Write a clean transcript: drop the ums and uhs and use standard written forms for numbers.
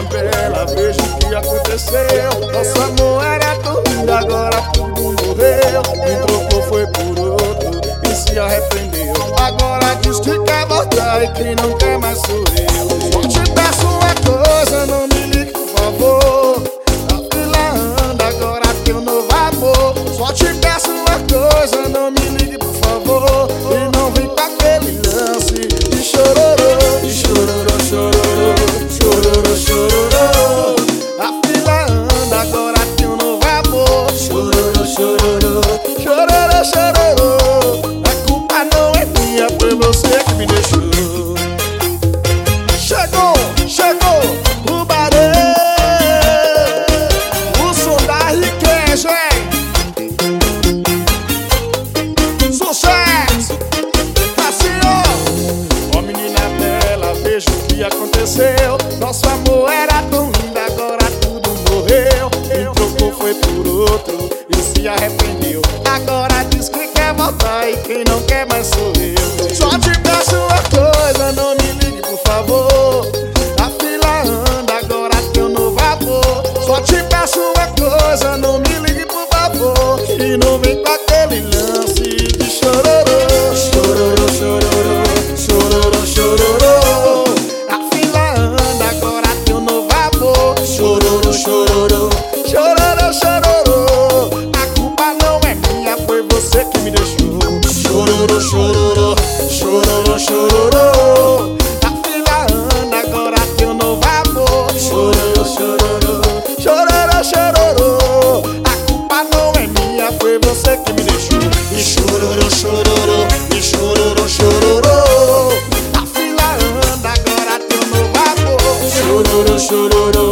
tela, vejo o que aconteceu. Nosso amor era tão lindo, agora tudo morreu. Me trocou foi por outro e se arrependeu. Agora diz que quer voltar e quem não quer mais sou eu. Só te peço uma coisa, não me ligue por favor. A fila anda, agora teu novo amor. Só te peço uma coisa, não me ligue por favor. E não vem com aquele lance de chororô, de chororô, chororô, chororô, chororô. A fila anda, agora teu novo amor. Chororô, chororô, chororô, chororô. A culpa não é minha, foi você que me deixou. Chegou, chegou o barão, o som da riqueza, sucesso, assim ó. Ó menina bela, veja o que aconteceu. Nosso amor era tão lindo, agora tudo morreu. Me trocou foi por outro e se arrependeu. Agora diz que quer voltar e quem não quer mais sou eu. Só te peço uma coisa, não me ligue por favor. A fila anda, agora teu novo amor. Só te peço uma coisa, não me ligue por favor. E não vem com aquele lance de chororô, chororô, chororô, chororô, chororô. A fila anda, agora teu novo amor. Chororô, chororô, chororô, chororô. A culpa não é minha, foi você que me deixou. Chororô, chororô, chororô, chororô. A fila anda, agora teu novo amor. Chororô, chororô, chororô, chororô. A culpa não é minha, foi você que me deixou. E chororô, chororô, e chororô, chororô. A fila anda, agora teu novo amor. Chororô, chororô,